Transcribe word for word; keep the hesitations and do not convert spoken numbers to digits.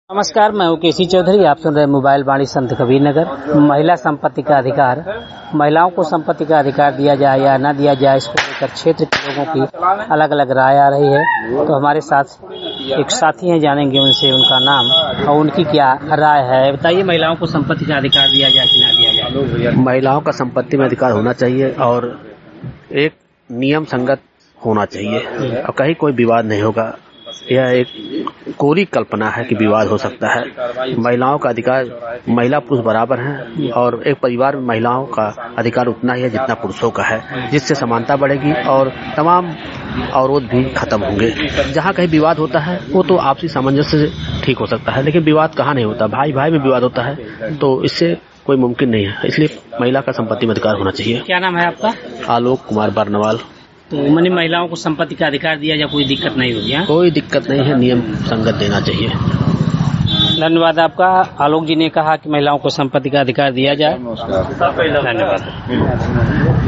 नमस्कार, मैं हूँ केसी चौधरी। आप सुन रहे हैं मोबाइल वाणी संत कबीर नगर। महिला संपत्ति का अधिकार, महिलाओं को संपत्ति का अधिकार दिया जाए या न दिया जाए, इसको लेकर क्षेत्र के लोगों की अलग अलग राय आ रही है। तो हमारे साथ एक साथी हैं, जानेंगे उनसे उनका नाम और उनकी क्या राय है। बताइए, महिलाओं को संपत्ति का अधिकार दिया जाए कि ना दिया जाए? महिलाओं का संपत्ति में अधिकार होना चाहिए और एक नियम संगत होना चाहिए और कहीं कोई विवाद नहीं होगा। यह एक कोरी कल्पना है कि विवाद हो सकता है। महिलाओं का अधिकार, महिला पुरुष बराबर हैं और एक परिवार में महिलाओं का अधिकार उतना ही है जितना पुरुषों का है, जिससे समानता बढ़ेगी और तमाम अवरोध भी खत्म होंगे। जहाँ कहीं विवाद होता है वो तो आपसी सामंजस्य से ठीक हो सकता है, लेकिन विवाद कहाँ नहीं होता। भाई भाई में विवाद होता है तो इससे कोई मुमकिन नहीं है। इसलिए महिला का संपत्ति में अधिकार होना चाहिए। क्या नाम है आपका? आलोक कुमार बरनवाल। तो मैंने महिलाओं को संपत्ति का अधिकार दिया जाए, कोई दिक्कत नहीं होगी? हाँ, कोई दिक्कत नहीं है, नियम संगत देना चाहिए। धन्यवाद आपका। आलोक जी ने कहा कि महिलाओं को संपत्ति का अधिकार दिया जाए। धन्यवाद।